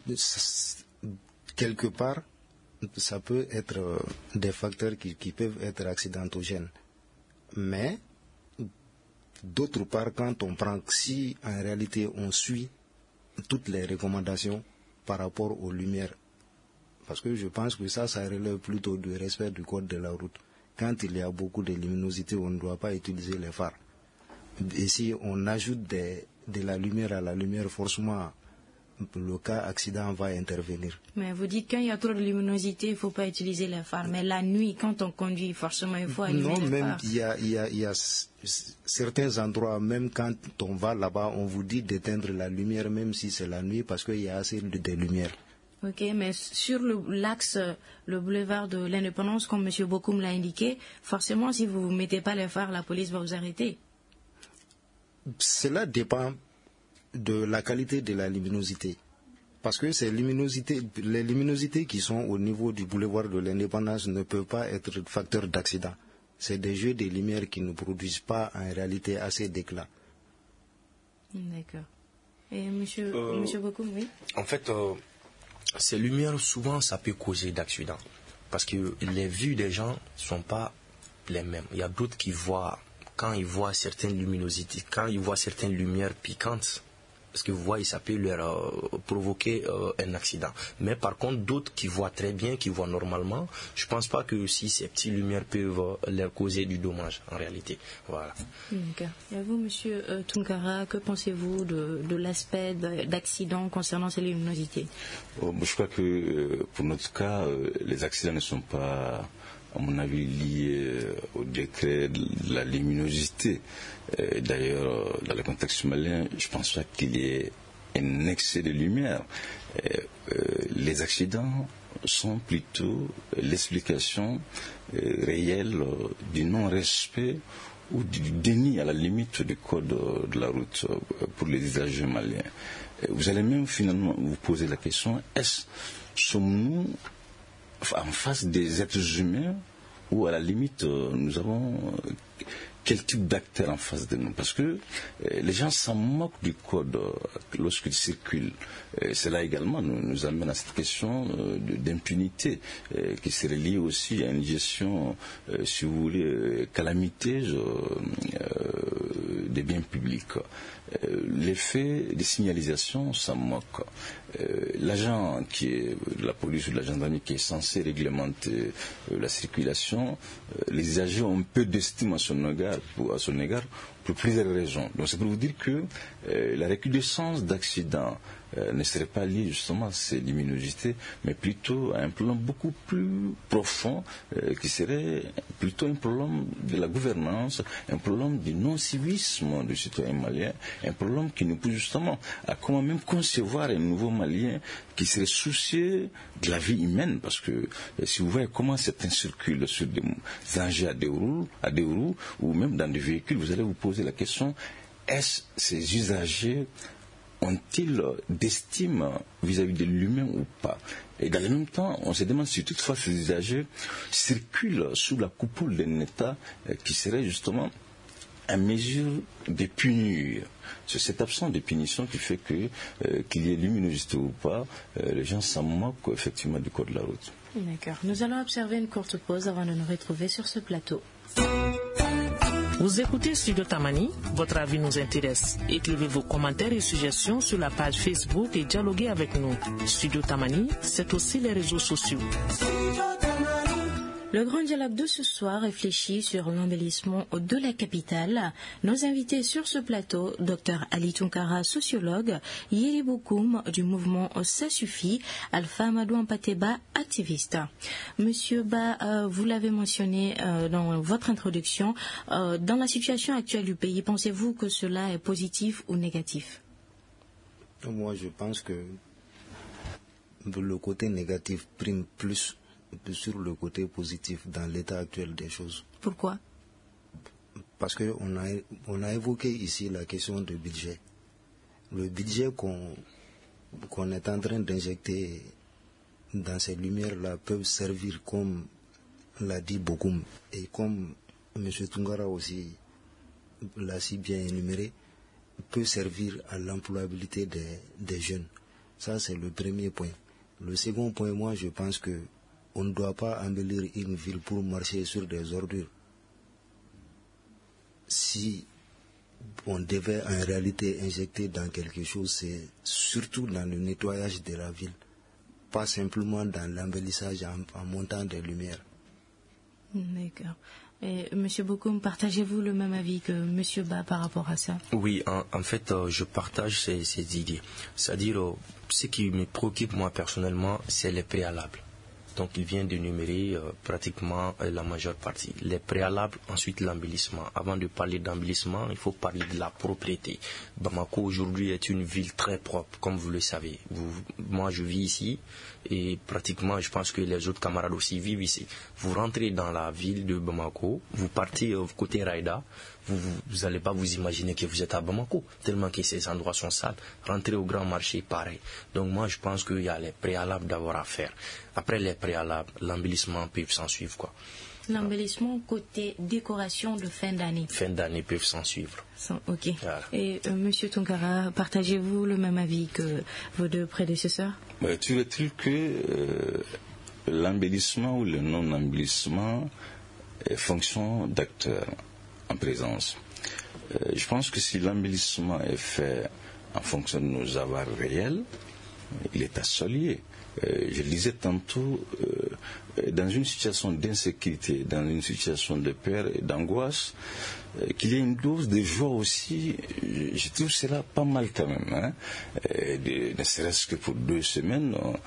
quelque part, ça peut être euh, des facteurs qui, qui peuvent être accidentogènes. Mais, d'autre part, quand on prend, si en réalité on suit toutes les recommandations par rapport aux lumières, parce que je pense que ça, ça relève plutôt du respect du code de la route. Quand il y a beaucoup de luminosité, on ne doit pas utiliser les phares. Et si on ajoute des, de la lumière à la lumière, forcément, le cas accident va intervenir. Mais vous dites qu'il y a trop de luminosité, il ne faut pas utiliser les phares. Mais la nuit, quand on conduit, forcément, il faut allumer non, les même phares. Il y a, il y a, il y a certains endroits, même quand on va là-bas, on vous dit d'éteindre la lumière, même si c'est la nuit, parce qu'il y a assez de, de lumière. Ok, mais sur l'axe, le, le boulevard de l'Indépendance, comme M. Bokoum l'a indiqué, forcément, si vous ne mettez pas les phares, la police va vous arrêter. Cela dépend de la qualité de la luminosité. Parce que ces luminosités, les luminosités qui sont au niveau du boulevard de l'Indépendance ne peuvent pas être facteurs d'accident. C'est des jeux de lumière qui ne produisent pas en réalité assez d'éclat. D'accord. Et monsieur, euh, monsieur Bokoum, oui. En fait, euh, ces lumières, souvent, ça peut causer d'accidents. Parce que les vues des gens ne sont pas les mêmes. Il y a d'autres qui voient, quand ils voient certaines luminosités, quand ils voient certaines lumières piquantes, parce que vous voyez, ça peut leur euh, provoquer euh, un accident. Mais par contre, d'autres qui voient très bien, qui voient normalement, je ne pense pas que aussi ces petites lumières peuvent euh, leur causer du dommage, en réalité. Voilà. D'accord. Et vous, monsieur euh, Tunkara, que pensez-vous de, de l'aspect d'accident concernant ces luminosités? Oh, je crois que euh, pour notre cas, euh, les accidents ne sont pas, à mon avis, liés euh, au décret de la luminosité. Euh, D'ailleurs, dans le contexte malien, je pense pas qu'il y ait un excès de lumière. Euh, euh, les accidents sont plutôt l'explication euh, réelle euh, du non-respect ou du déni à la limite du code euh, de la route euh, pour les usagers maliens. Euh, vous allez même finalement vous poser la question, est-ce sommes-nous en face des êtres humains ou à la limite euh, nous avons euh, quel type d'acteur en face de nous? Parce que euh, les gens s'en moquent du code euh, lorsqu'il circule. Euh, cela également nous, nous amène à cette question euh, d'impunité euh, qui serait liée aussi à une gestion, euh, si vous voulez, euh, calamiteuse euh, des biens publics. Euh, L'effet des signalisations s'en moque. Euh, L'agent qui est de la police ou de la gendarmerie qui est censé réglementer euh, la circulation, euh, les usagers ont peu d'estime à son égard, pour, à son égard pour plusieurs raisons. Donc c'est pour vous dire que euh, la recrudescence d'accidents euh, ne serait pas liée justement à ces luminosités, mais plutôt à un problème beaucoup plus profond euh, qui serait plutôt un problème de la gouvernance, un problème du non-civisme du citoyen malien, un problème qui nous pousse justement à comment même concevoir un nouveau Malien qui serait soucieux de la vie humaine, parce que euh, si vous voyez comment certains circulent sur des engins à deux roues, à deux roues ou même dans des véhicules, vous allez vous poser la question, est-ce ces usagers ont-ils d'estime vis-à-vis de l'humain ou pas? Et dans le même temps, on se demande si toutefois ces usagers circulent sous la coupole d'un État euh, qui serait justement à mesure de punir. C'est cette absence de punition qui fait que euh, qu'il y ait luminosité ou pas, euh, les gens s'en moquent effectivement du code de la route. D'accord. Nous allons observer une courte pause avant de nous retrouver sur ce plateau. Vous écoutez Studio Tamani, votre avis nous intéresse. Écrivez vos commentaires et suggestions sur la page Facebook et dialoguez avec nous. Studio Tamani, c'est aussi les réseaux sociaux. Le grand dialogue de ce soir réfléchit sur l'embellissement de la capitale. Nos invités sur ce plateau, Dr Ali Tunkara, sociologue, Yeri Bokoum du mouvement Ça suffit, Alpha Amadou Ampateba, activiste. Monsieur Ba, euh, vous l'avez mentionné euh, dans votre introduction, euh, dans la situation actuelle du pays, pensez-vous que cela est positif ou négatif? Moi, je pense que le côté négatif prime plus sur le côté positif dans l'état actuel des choses. Pourquoi? Parce qu'on a, on a évoqué ici la question du budget. Le budget qu'on qu'on est en train d'injecter dans ces lumières-là peuvent servir, comme l'a dit Bokoum, et comme M. Tunkara aussi l'a si bien énuméré, peut servir à l'employabilité des, des jeunes. Ça, c'est le premier point. Le second point, moi, je pense que on ne doit pas embellir une ville pour marcher sur des ordures. Si on devait en réalité injecter dans quelque chose, c'est surtout dans le nettoyage de la ville, pas simplement dans l'embellissage en, en montant des lumières. D'accord. Et Monsieur Bokoum, partagez-vous le même avis que Monsieur Ba par rapport à ça? Oui, en, en fait, euh, je partage ces, ces idées. C'est-à-dire, euh, ce qui me préoccupe moi personnellement, c'est les préalables. Donc il vient d'énumérer euh, pratiquement euh, la majeure partie. Les préalables, ensuite l'embellissement. Avant de parler d'embellissement, il faut parler de la propriété. Bamako aujourd'hui est une ville très propre, comme vous le savez. Vous, moi je vis ici et pratiquement je pense que les autres camarades aussi vivent ici. Vous rentrez dans la ville de Bamako, vous partez euh, côté Raïda, vous n'allez pas vous imaginer que vous êtes à Bamako, tellement que ces endroits sont sales. Rentrer au grand marché, pareil. Donc moi je pense qu'il y a les préalables d'avoir à faire. Après les préalables, l'embellissement peut s'en suivre, quoi. L'embellissement côté décoration de fin d'année. Fin d'année peuvent s'en suivre. Ok. Voilà. Et euh, Monsieur Tunkara, partagez-vous le même avis que vos deux prédécesseurs? Ouais, tu veux dire que euh, l'embellissement ou le non-embellissement est fonction d'acteurs en présence. Euh, je pense que si l'embellissement est fait en fonction de nos avoirs réels, il est assolié. Euh, je le disais tantôt, euh, dans une situation d'insécurité, dans une situation de peur et d'angoisse, euh, qu'il y ait une dose de joie aussi, je, je trouve cela pas mal quand même. Hein. Euh, de, ne serait-ce que pour deux semaines, euh,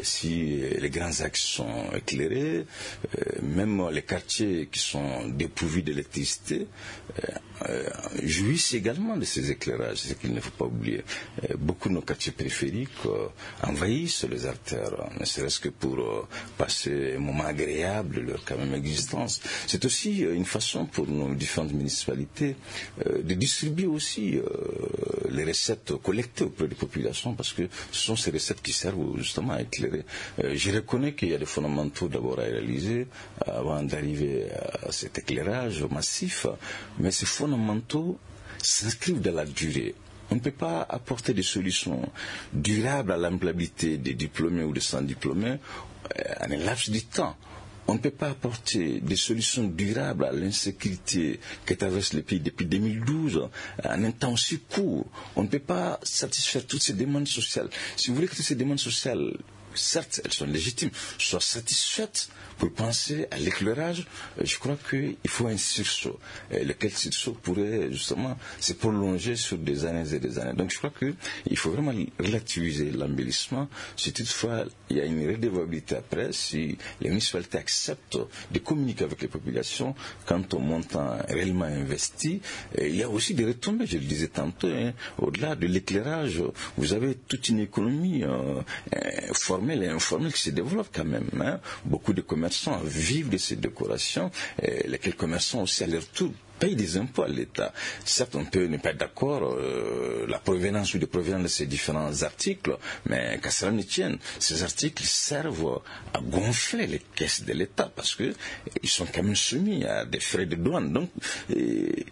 si les grands axes sont éclairés, euh, même les quartiers qui sont dépourvus d'électricité, euh, euh, jouissent également de ces éclairages, c'est ce qu'il ne faut pas oublier. Euh, beaucoup de nos quartiers périphériques euh, envahissent les artères, ne serait-ce que pour euh, passer un moment agréable de leur quand même existence. C'est aussi euh, une façon pour nos différentes municipalités euh, de distribuer aussi euh, les recettes collectées auprès des populations, parce que ce sont ces recettes qui servent justement à éclairer. Euh, je reconnais qu'il y a des fondamentaux d'abord à réaliser euh, avant d'arriver à cet éclairage massif, mais ces fondamentaux s'inscrivent dans la durée. On ne peut pas apporter des solutions durables à l'employabilité des diplômés ou des sans-diplômés en un laps de temps. On ne peut pas apporter des solutions durables à l'insécurité qui traverse le pays depuis deux mille douze en un temps aussi court. On ne peut pas satisfaire toutes ces demandes sociales. Si vous voulez que toutes ces demandes sociales, certes, elles sont légitimes, soient satisfaites pour penser à l'éclairage, je crois qu'il faut un sursaut. Et lequel sursaut pourrait justement se prolonger sur des années et des années. Donc je crois qu'il faut vraiment relativiser l'embellissement. Si toutefois il y a une redevabilité après, si les municipalités acceptent de communiquer avec les populations quant au montant réellement investi, il y a aussi des retombées, je le disais tantôt, hein, au-delà de l'éclairage, vous avez toute une économie euh, formelle et informelle qui se développe quand même. Hein. Beaucoup de commerçants vivent de ces décorations, et lesquels commerçants aussi à leur tour payent des impôts à l'État. Certes, on peut ne pas être d'accord, euh, la provenance ou de provenance de ces différents articles, mais qu'à cela ne tienne, ces articles servent à gonfler les caisses de l'État parce que ils sont quand même soumis à des frais de douane. Donc, et,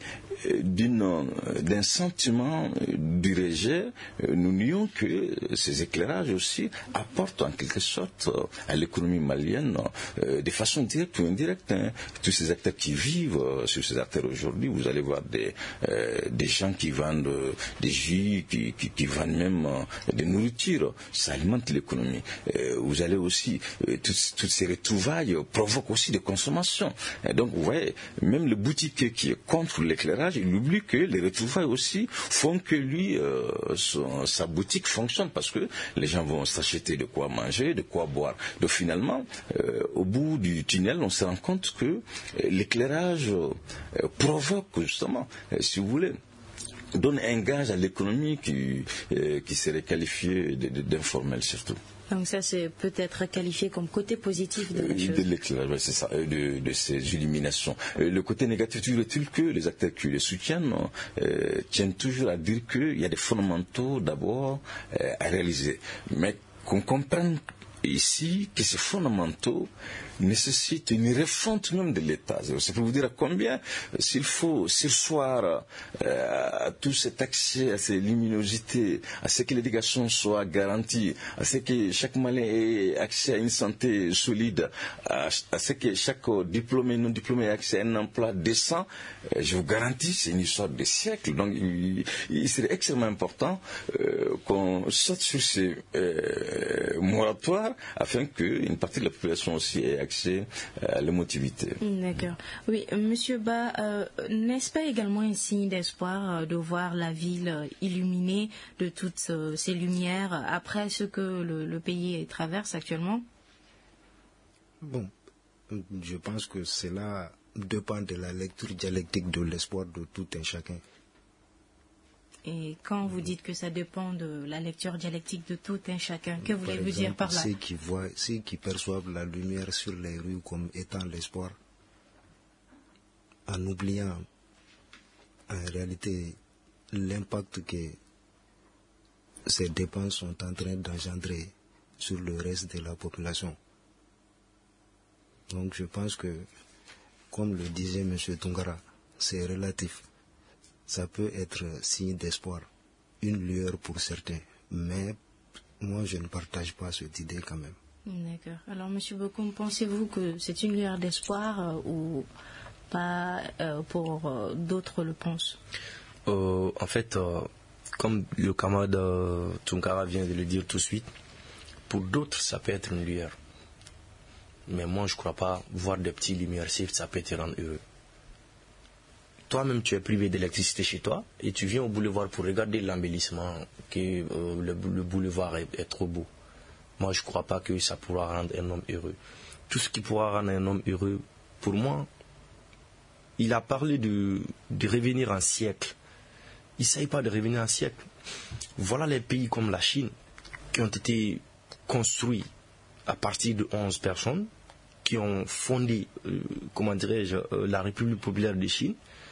d'un sentiment du rejet, nous nions que ces éclairages aussi apportent en quelque sorte à l'économie malienne euh, de façon directe ou indirecte. Hein. Tous ces acteurs qui vivent sur ces artères aujourd'hui, vous allez voir des, euh, des gens qui vendent des jus, qui, qui, qui vendent même euh, des nourritures. Ça alimente l'économie. Euh, vous allez aussi, euh, toutes, toutes ces retrouvailles provoquent aussi des consommations. Et donc, vous voyez, même le boutiquier qui est contre l'éclairage, il oublie que les retrouvailles aussi font que lui, euh, son, sa boutique fonctionne parce que les gens vont s'acheter de quoi manger, de quoi boire. Donc finalement, euh, au bout du tunnel, on se rend compte que euh, l'éclairage euh, provoque justement, euh, si vous voulez, donne un gage à l'économie qui, euh, qui serait qualifié d'informel surtout. Donc ça, c'est peut-être qualifié comme côté positif de la chose. De l'éclairage, c'est ça, de, de ces illuminations. Le côté négatif, toujours est-il que les acteurs qui les soutiennent euh, tiennent toujours à dire qu'il y a des fondamentaux d'abord euh, à réaliser. Mais qu'on comprenne ici que ces fondamentaux nécessite une refonte même de l'État. C'est pour vous dire à combien, s'il faut sursoir euh, à tout cet accès, à ces luminosités, à ce que l'éducation soit garantie, à ce que chaque Malien ait accès à une santé solide, à, à ce que chaque diplômé et non diplômé ait accès à un emploi décent, euh, je vous garantis, c'est une histoire de siècles. Donc il, il serait extrêmement important euh, qu'on saute sur ces euh, moratoires afin qu'une partie de la population aussi ait accès à l'émotivité. D'accord. Oui, Monsieur Ba, euh, n'est-ce pas également un signe d'espoir euh, de voir la ville euh, illuminée de toutes euh, ces lumières après ce que le, le pays traverse actuellement? Bon, je pense que cela dépend de la lecture dialectique de l'espoir de tout un chacun. Et quand vous dites que ça dépend de la lecture dialectique de tout un chacun, que voulez-vous dire par là? Ceux qui voient, ceux qui perçoivent la lumière sur les rues comme étant l'espoir, en oubliant en réalité l'impact que ces dépenses sont en train d'engendrer sur le reste de la population. Donc je pense que, comme le disait M. Tungara, c'est relatif. Ça peut être signe d'espoir, une lueur pour certains, mais moi je ne partage pas cette idée quand même. D'accord. Alors M. Bokoum, pensez-vous que c'est une lueur d'espoir euh, ou pas euh, pour euh, d'autres le pensent? euh, En fait, euh, comme le camarade euh, Tungara vient de le dire tout de suite, pour d'autres ça peut être une lueur. Mais moi je ne crois pas voir des petites lumières, ça peut te rendre heureux. Toi-même, tu es privé d'électricité chez toi et tu viens au boulevard pour regarder l'embellissement, que euh, le, le boulevard est, est trop beau. Moi, je ne crois pas que ça pourra rendre un homme heureux. Tout ce qui pourra rendre un homme heureux, pour moi, il a parlé de, de revenir un siècle. Il ne s'agit pas de revenir un siècle. Voilà les pays comme la Chine qui ont été construits à partir de onze personnes, qui ont fondé, euh, comment dirais-je, euh, la République populaire de Chine.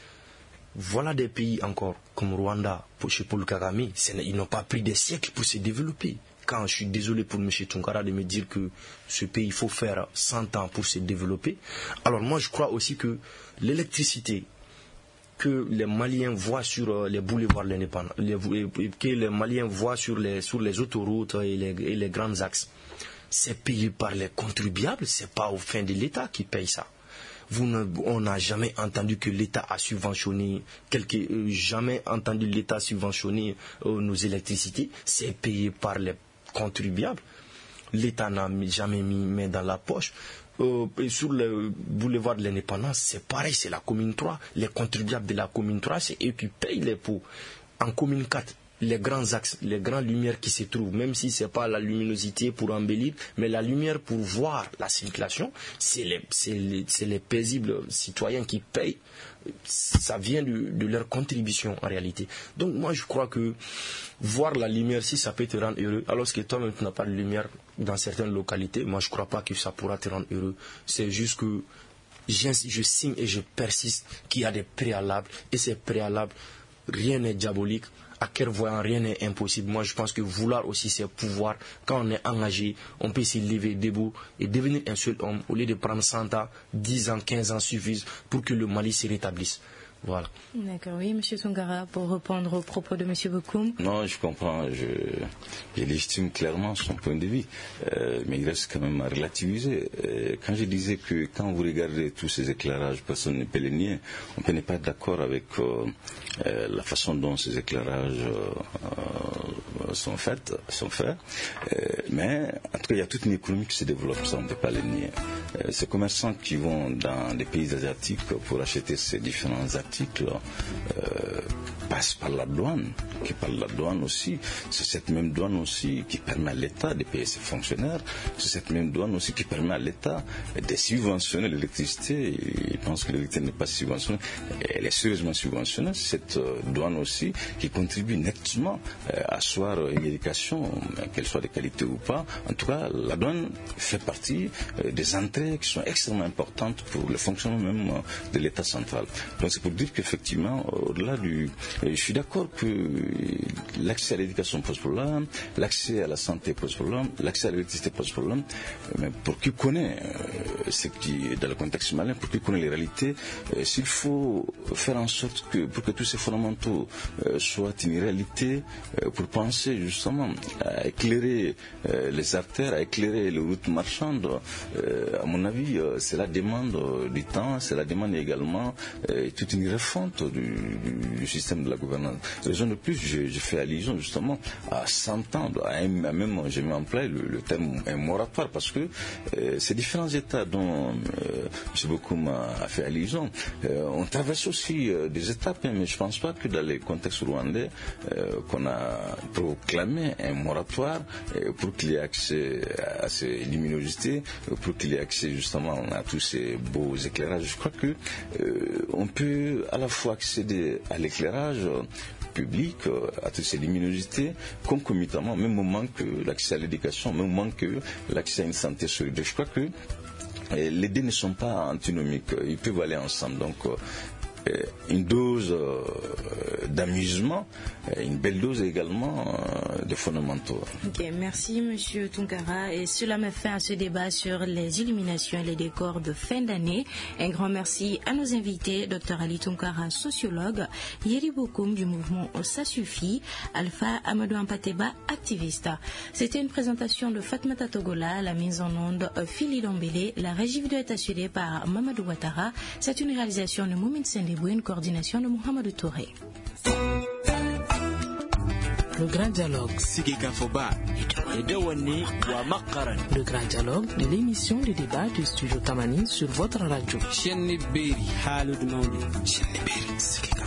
Voilà des pays encore comme Rwanda, chez Paul Kagame, ils n'ont pas pris des siècles pour se développer. Quand je suis désolé pour M. Tungara de me dire que ce pays, il faut faire cent ans pour se développer. Alors moi, je crois aussi que l'électricité que les Maliens voient sur les boulevards de l'indépendance, que les Maliens voient sur les, sur les autoroutes et les, et les grands axes, c'est payé par les contribuables, c'est pas au fin de l'État qui paye ça. Vous ne, on n'a jamais entendu que l'État a subventionné, quelque, euh, jamais entendu l'État subventionner euh, nos électricités. C'est payé par les contribuables. L'État n'a jamais mis main dans la poche. Euh, et sur le boulevard de l'indépendance, c'est pareil, c'est la commune trois. Les contribuables de la commune trois, c'est eux qui payent les pots. En commune quatre, les grands axes, les grandes lumières qui se trouvent, même si ce n'est pas la luminosité pour embellir, mais la lumière pour voir la circulation, c'est les, c'est les, c'est les paisibles citoyens qui payent. Ça vient de, de leur contribution en réalité. Donc moi je crois que voir la lumière, si ça peut te rendre heureux, alors que toi-même tu n'as pas de lumière dans certaines localités, moi je ne crois pas que ça pourra te rendre heureux. C'est juste que je, je signe et je persiste qu'il y a des préalables, et ces préalables, rien n'est diabolique. À clairvoyant, rien n'est impossible. Moi, je pense que vouloir aussi, c'est pouvoir. Quand on est engagé, on peut se lever debout et devenir un seul homme. Au lieu de prendre cent ans, dix ans, quinze ans suffisent pour que le Mali se rétablisse. Voilà. D'accord, oui, M. Tungara, pour répondre aux propos de M. Bokoum. Non, je comprends, je, je légitime clairement son point de vue, euh, mais il reste quand même à relativiser. Euh, quand je disais que quand vous regardez tous ces éclairages, personne ne peut les nier, on peut ne pas être d'accord avec euh, euh, la façon dont ces éclairages euh, sont faits, sont faits. Euh, mais en tout cas, il y a toute une économie qui se développe, ça on ne peut pas les nier. Euh, ces commerçants qui vont dans les pays asiatiques pour acheter ces différents articles, Euh, passe par la douane, qui par la douane aussi. C'est cette même douane aussi qui permet à l'État de payer ses fonctionnaires. C'est cette même douane aussi qui permet à l'État de subventionner l'électricité. Il pense que l'électricité n'est pas subventionnée. Elle est sérieusement subventionnée. C'est cette euh, douane aussi qui contribue nettement euh, à asseoir une éducation, qu'elle soit de qualité ou pas. En tout cas, la douane fait partie euh, des entrées qui sont extrêmement importantes pour le fonctionnement même euh, de l'État central. Donc c'est pour dire qu'effectivement, au-delà du... Je suis d'accord que l'accès à l'éducation pose problème, l'accès à la santé pose problème, l'accès à l'électricité pose problème, mais pour qui connaît euh, ce qui est dans le contexte malien, pour qui connaît les réalités, euh, s'il faut faire en sorte que, pour que tous ces fondamentaux euh, soient une réalité, euh, pour penser justement à éclairer euh, les artères, à éclairer les routes marchandes, euh, à mon avis, euh, cela demande euh, du temps, cela demande également euh, toute une une refonte du, du système de la gouvernance. Raison de plus, je, je fais allusion justement à cent ans, à, un, à même, j'ai mis en place le, le terme un moratoire, parce que euh, ces différents États dont euh, M. Bokoum a fait allusion, euh, on traverse aussi euh, des étapes, hein, mais je ne pense pas que dans les contextes rwandais, euh, qu'on a proclamé un moratoire euh, pour qu'il y ait accès à ces luminosités, pour qu'il y ait accès justement à tous ces beaux éclairages. Je crois que euh, on peut à la fois accéder à l'éclairage public, à toutes ces luminosités, concomitamment, au même moment que l'accès à l'éducation, au même moment que l'accès à une santé solide. Je crois que euh, les deux ne sont pas antinomiques, ils peuvent aller ensemble. Donc, euh, une dose euh, d'amusement, une belle dose également euh, de fondamentaux. Ok, merci Monsieur Tunkara. Et cela met fin à ce débat sur les illuminations et les décors de fin d'année. Un grand merci à nos invités, Dr Ali Tunkara, sociologue, Yeri Bokoum du mouvement Ça Suffit, Alpha Amadou Ampateba, activiste. C'était une présentation de Fatmata Togola, la mise en onde Phili Dombele, la régie vidéo est assurée par Mamadou Ouattara. C'est une réalisation de Moumin Sendebou, une coordination de Mohamed Touré. Le grand dialogue. Le grand dialogue de l'émission de débat du studio Tamani sur votre radio.